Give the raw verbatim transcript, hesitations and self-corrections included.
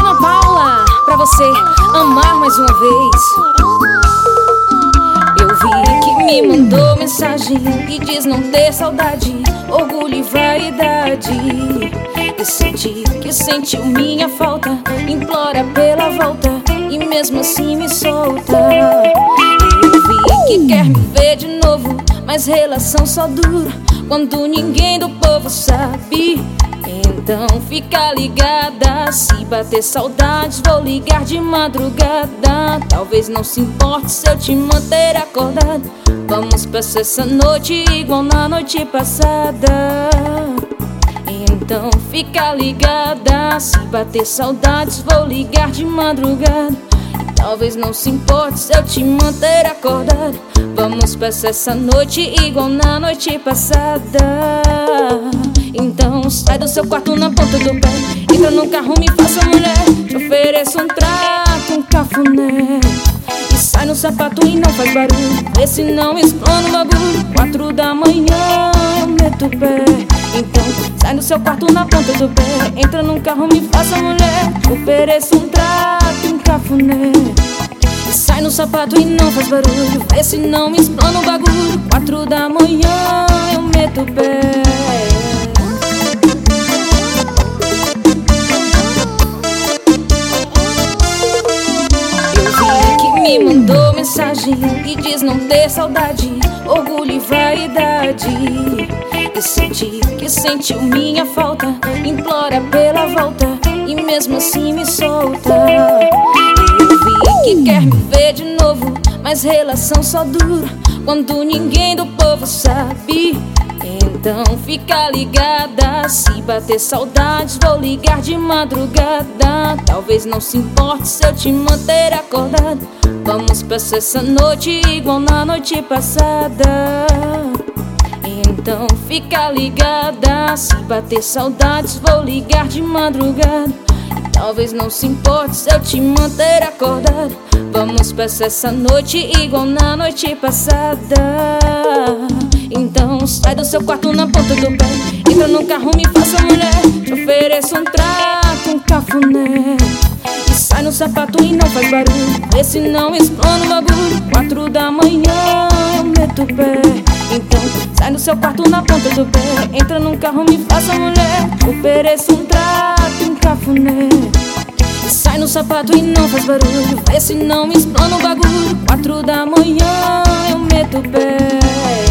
Ana Paula, pra você amar mais uma vez. Eu vi que me mandou mensagem e diz não ter saudade, orgulho e vaidade. E senti que sentiu minha falta, implora pela volta e mesmo assim me solta. Eu vi que quer me ver de novo, mas relação só dura quando ninguém do povo sabe. Então fica ligada, se bater saudades vou ligar de madrugada. Talvez não se importe se eu te manter acordado. Vamos passar essa noite igual na noite passada. Então fica ligada, se bater saudades vou ligar de madrugada. Talvez não se importe se eu te manter acordado. Vamos passar essa noite igual na noite passada. Então sai do seu quarto na ponta do pé, entra no carro, me faça mulher, te ofereço um trato, um cafuné. E sai no sapato e não faz barulho, vê se não explana o bagulho. Quatro da manhã eu meto o pé. Então sai do seu quarto na ponta do pé, entra no carro, me faça mulher, te ofereço um trato, um cafuné. E sai no sapato e não faz barulho, vê se não explana o bagulho. Quatro da manhã eu meto o pé. Me mandou mensagem e diz não ter saudade, orgulho e vaidade. E senti que sentiu minha falta, implora pela volta e mesmo assim me solta. Eu vi que quer me ver de novo, mas relação só dura quando ninguém do povo sabe. Então fica ligada, se bater saudades vou ligar de madrugada. Talvez não se importe se eu te manter acordado. Vamos passar essa noite igual na noite passada. Então fica ligada, se bater saudades vou ligar de madrugada. Talvez não se importe se eu te manter acordado. Vamos passar essa noite igual na noite passada. Então sai do seu quarto na ponta do pé, entra no carro, me faça mulher, te ofereço um trato, um cafuné. E sai no sapato e não faz barulho, vê se não explana o bagulho. Quatro da manhã eu meto o pé. Então sai do seu quarto na ponta do pé, entra no carro, me faça mulher, te ofereço um trato, um cafuné. E sai no sapato e não faz barulho, vê se não explana o bagulho. Quatro da manhã eu meto o pé.